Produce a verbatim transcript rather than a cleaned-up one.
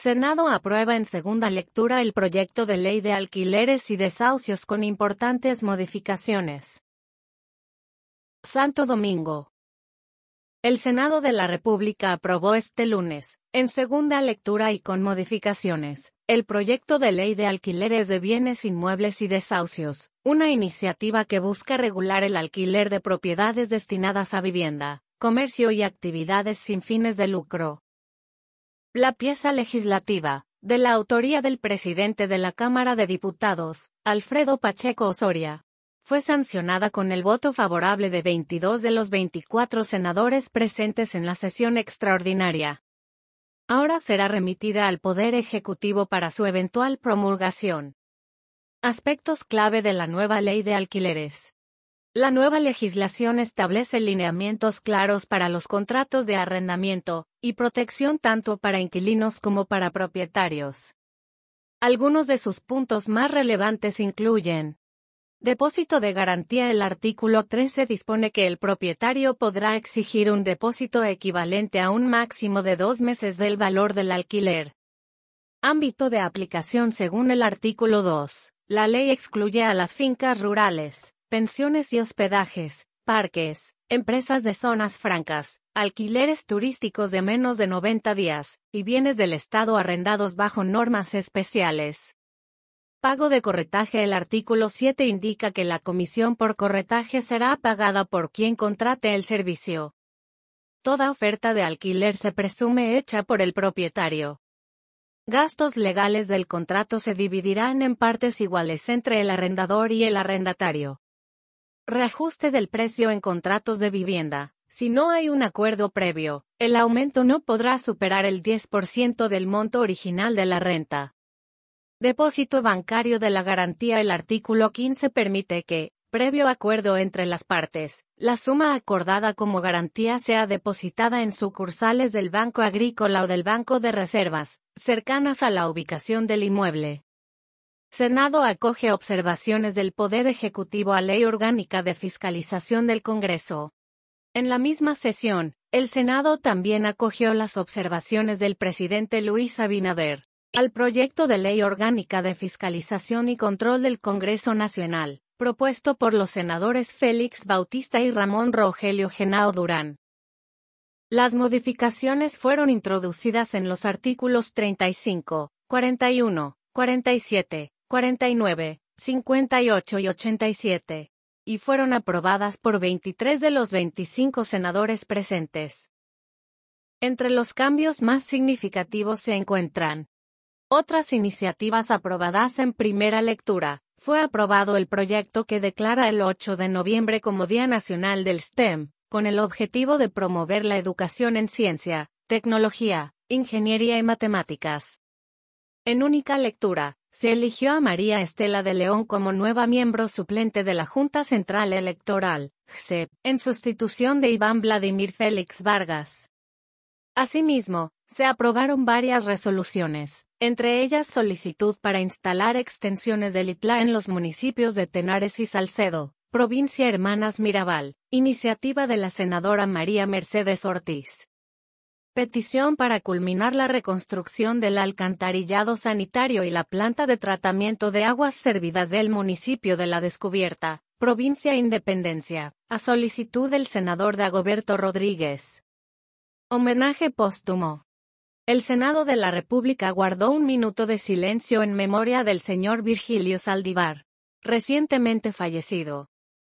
Senado aprueba en segunda lectura el proyecto de ley de alquileres y desahucios con importantes modificaciones. Santo Domingo. El Senado de la República aprobó este lunes, en segunda lectura y con modificaciones, el proyecto de ley de alquileres de bienes inmuebles y desahucios, una iniciativa que busca regular el alquiler de propiedades destinadas a vivienda, comercio y actividades sin fines de lucro. La pieza legislativa, de la autoría del presidente de la Cámara de Diputados, Alfredo Pacheco Osoria, fue sancionada con el voto favorable de veintidós de los veinticuatro senadores presentes en la sesión extraordinaria. Ahora será remitida al Poder Ejecutivo para su eventual promulgación. Aspectos clave de la nueva ley de alquileres. La nueva legislación establece lineamientos claros para los contratos de arrendamiento y protección tanto para inquilinos como para propietarios. Algunos de sus puntos más relevantes incluyen: depósito de garantía. El artículo trece dispone que el propietario podrá exigir un depósito equivalente a un máximo de dos meses del valor del alquiler. Ámbito de aplicación. Según el artículo dos, la ley excluye a las fincas rurales, pensiones y hospedajes, parques, empresas de zonas francas, alquileres turísticos de menos de noventa días, y bienes del Estado arrendados bajo normas especiales. Pago de corretaje. El artículo siete indica que la comisión por corretaje será pagada por quien contrate el servicio. Toda oferta de alquiler se presume hecha por el propietario. Gastos legales del contrato se dividirán en partes iguales entre el arrendador y el arrendatario. Reajuste del precio en contratos de vivienda. Si no hay un acuerdo previo, el aumento no podrá superar el diez por ciento del monto original de la renta. Depósito bancario de la garantía. El artículo quince permite que, previo acuerdo entre las partes, la suma acordada como garantía sea depositada en sucursales del Banco Agrícola o del Banco de Reservas, cercanas a la ubicación del inmueble. Senado acoge observaciones del Poder Ejecutivo a Ley Orgánica de Fiscalización del Congreso. En la misma sesión, el Senado también acogió las observaciones del presidente Luis Abinader al proyecto de Ley Orgánica de Fiscalización y Control del Congreso Nacional, propuesto por los senadores Félix Bautista y Ramón Rogelio Henao Durán. Las modificaciones fueron introducidas en los artículos treinta y cinco, cuarenta y uno, cuarenta y siete, cuarenta y nueve, cincuenta y ocho y ochenta y siete, y fueron aprobadas por veintitrés de los veinticinco senadores presentes. Entre los cambios más significativos se encuentran otras iniciativas aprobadas en primera lectura. Fue aprobado el proyecto que declara el ocho de noviembre como Día Nacional del STEM, con el objetivo de promover la educación en ciencia, tecnología, ingeniería y matemáticas. En única lectura, se eligió a María Estela de León como nueva miembro suplente de la Junta Central Electoral, J C E P, en sustitución de Iván Vladimir Félix Vargas. Asimismo, se aprobaron varias resoluciones, entre ellas solicitud para instalar extensiones del I T L A en los municipios de Tenares y Salcedo, provincia Hermanas Mirabal, iniciativa de la senadora María Mercedes Ortiz. Petición para culminar la reconstrucción del alcantarillado sanitario y la planta de tratamiento de aguas servidas del municipio de La Descubierta, provincia Independencia, a solicitud del senador Dagoberto Rodríguez. Homenaje póstumo. El Senado de la República guardó un minuto de silencio en memoria del señor Virgilio Saldívar, recientemente fallecido.